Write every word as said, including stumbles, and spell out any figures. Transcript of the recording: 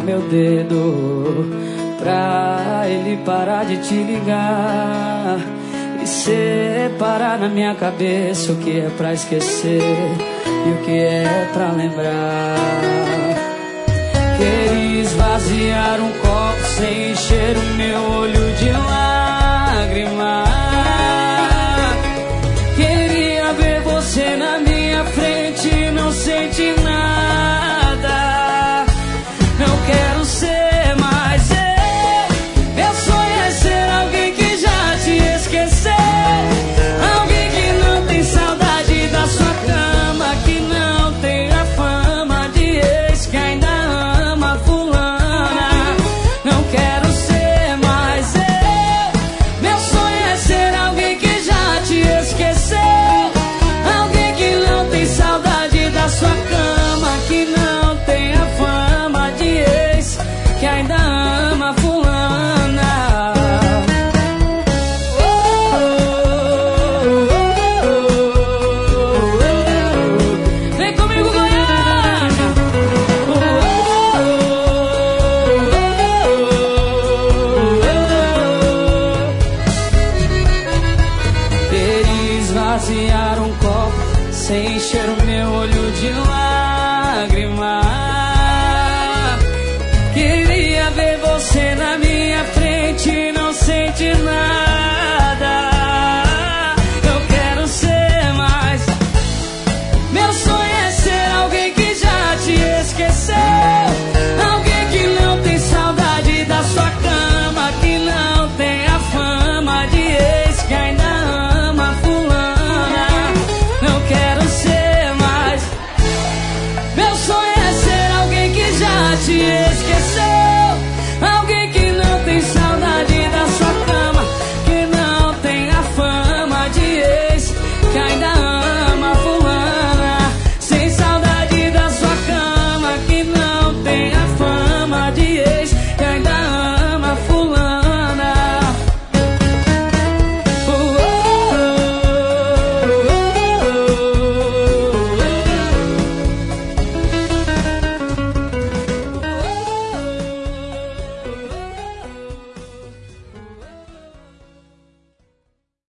meu dedo pra ele parar de te ligar e separar na minha cabeça o que é pra esquecer e o que é pra lembrar. Queria esvaziar um copo sem encher o meu olho de lágrima. Queria ver você na minha frente e não sentir nada. Não quero ser mais eu. Meu sonho é ser alguém que já te esqueceu. Alguém que não tem saudade da sua cama, que não tem a fama de ex, que ainda ama fulana. Não quero ser mais eu. Meu sonho é ser alguém que já te esqueceu. Alguém que não tem saudade da sua cama, que não tem a fama de ex, que ainda ama fulana. Oh, oh, oh, oh, oh. Vem comigo, Goiânia. Oh, oh, oh. Queria esvaziar um copo sem encher o meu olho de lágrima. Queria ver você na minha frente e não sentir nada. Eu quero ser mais. Meu sonho é ser alguém que já te esqueceu. Alguém que não tem saudade da sua cama, que não tem a fama de ex, que ainda ama fulana. Não quero ser mais. Meu sonho é ser alguém que já te esqueceu.